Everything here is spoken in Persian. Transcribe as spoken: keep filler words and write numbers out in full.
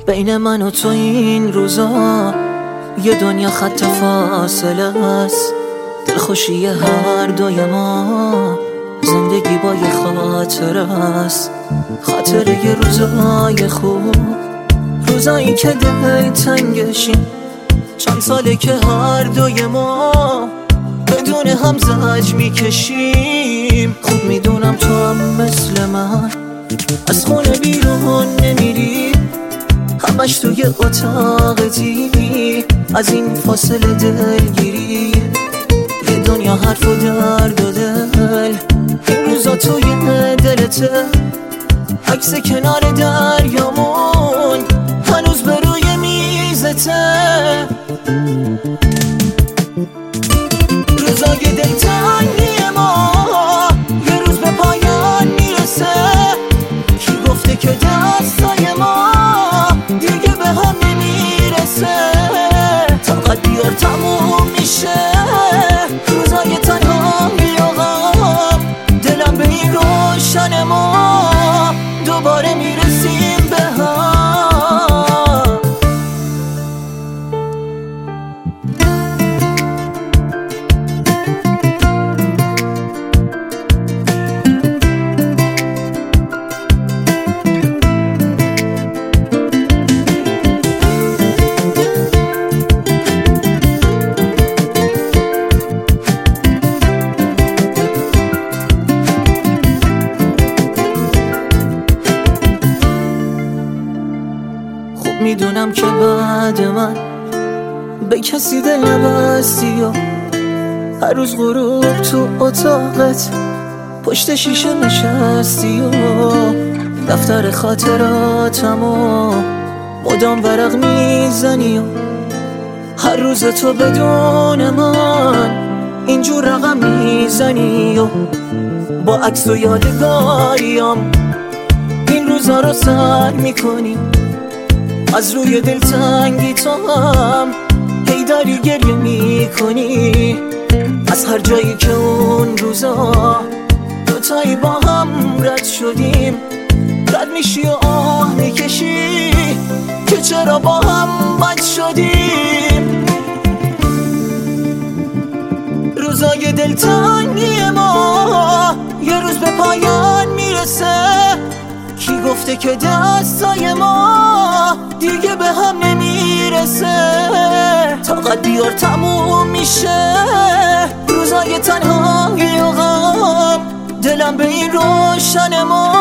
بین من و تو این روزا یه دنیا خط فاصله است. دلخوشی هر دوی ما زندگی با یه خاطر است. خاطر یه روزای خوب، روزایی که دل تنگشیم. چند ساله که هر دوی ما بدون هم زج میکشیم. خوب میدونم تو هم مثل من از خونه بیرون نمیری، همش توی اتاقتی. از این فاصله دلگیری یه دنیا حرف و درد و دل. این روزا توی دلته، عکس کنار دریامون هنوز به روی میزته. روزای دلتنگی ما یه روز به پایان میرسه. کی گفته که دستای ما دیگه به هم نمیرسه؟ طاقت بیار تموم میشه روزای تنهایی و غم. دلم به این روشن ما دوباره میرسیم به هم. میدونم که بعد من به کسی دل نبستی و هر روز غروب تو اتاقت پشت شیشه نشستی و دفتر خاطراتم و مدام ورق میزنی و هر روز تو بدون من اینجور رقم میزنی و با عکس و یادگاریم این روزا رو سر میکنی. از روی دلتنگی تو هم هی داری گریه میکنی. از هر جایی که اون روزا دوتایی با هم رد شدیم رد میشی و آه میکشی که چرا با هم بد شدیم. روزای دلتنگی ما یه روز به پایان میرسه. کی گفته که دستای ما دیگه به هم نمیرسه؟ طاقت بیار تموم میشه روزای تنهایی و غم. دلم به این روشن ما